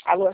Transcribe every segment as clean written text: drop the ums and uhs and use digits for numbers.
Alô?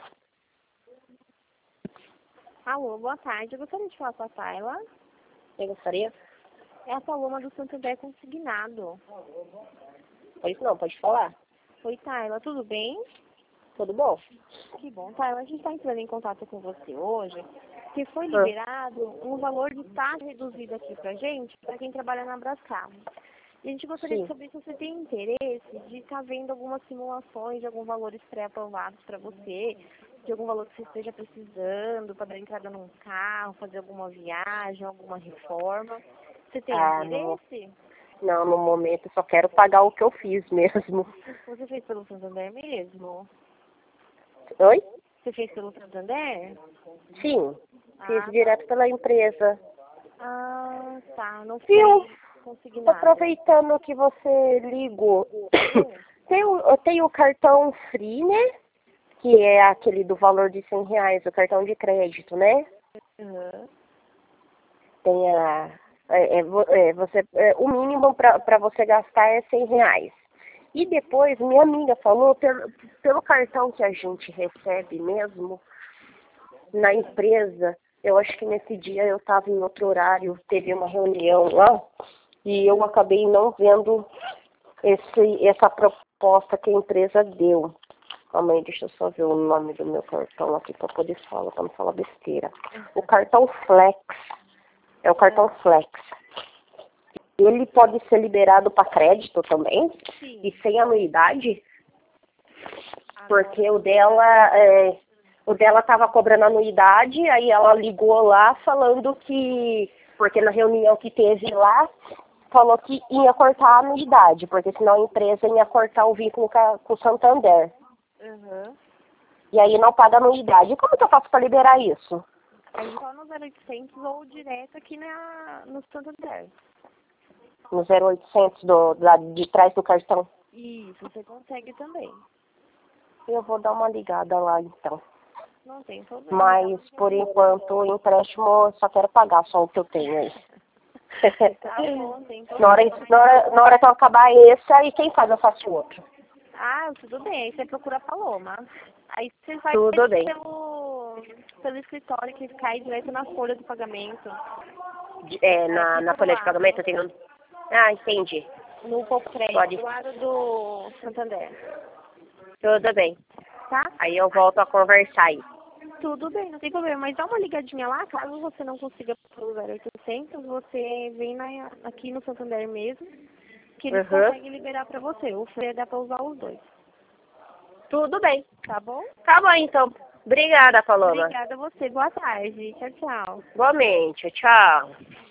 Alô, boa tarde. Eu gostaria de falar com a Tayla. Quem gostaria? É a Paloma do Santander Consignado. Pois não, pode falar. Oi, Tayla, tudo bem? Tudo bom? Que bom, Tayla. A gente está entrando em contato com você hoje, que foi liberado um valor de taxa reduzido aqui pra gente, para quem trabalha na Brascar. E a gente gostaria de saber se você tem interesse de estar vendo algumas simulações de alguns valores pré-aprovados para você, de algum valor que você esteja precisando para dar entrada num carro, fazer alguma viagem, alguma reforma. Você tem interesse? Não, no momento eu só quero pagar o que eu fiz mesmo. Você fez pelo Santander mesmo? Oi? Você fez pelo Santander? Sim, fiz direto pela empresa. Ah, tá. Não foi Viu? consignado. Aproveitando que você ligou, eu tenho o cartão Free, né? Que é aquele do valor de R$100, o cartão de crédito, né? Uhum. Tem o mínimo para você gastar é R$100. E depois, minha amiga falou, pelo cartão que a gente recebe mesmo, na empresa, eu acho que nesse dia eu estava em outro horário, teve uma reunião lá, e eu acabei não vendo essa proposta que a empresa deu. Calma aí, deixa eu só ver o nome do meu cartão aqui para poder falar, para não falar besteira. O cartão Flex. É o cartão Flex. Ele pode ser liberado para crédito também? Sim. E sem anuidade? Porque o dela estava cobrando anuidade, aí ela ligou lá falando que, porque na reunião que teve lá, falou que ia cortar a anuidade, porque senão a empresa ia cortar o vínculo com o Santander. Uhum. E aí não paga anuidade. Como que eu faço para liberar isso? Aí só no 0800 ou direto aqui no Santander. No 0800 de trás do cartão? Isso, você consegue também. Eu vou dar uma ligada lá então. Não tem problema. Mas por enquanto o empréstimo eu só quero pagar só o que eu tenho aí. Tá bom, tem problema. Na hora que eu acabar esse, aí quem faz eu faço outro. Ah, tudo bem. Aí você procura a Paloma. Aí você vai Tudo bem. pelo escritório que cai direto na folha do pagamento. Na folha de pagamento eu tenho... Ah, entendi. No Pouco Crédito, Pode. do lado do Santander. Tudo bem. Tá? Aí eu volto a conversar aí. Tudo bem, não tem problema. Mas dá uma ligadinha lá, caso você não consiga pelo 0800, você vem aqui no Santander mesmo, que eles conseguem liberar pra você. O free dá pra usar os dois. Tudo bem. Tá bom? Tá bom, então. Obrigada, Paloma. Obrigada a você. Boa tarde. Tchau, tchau. Igualmente. Tchau.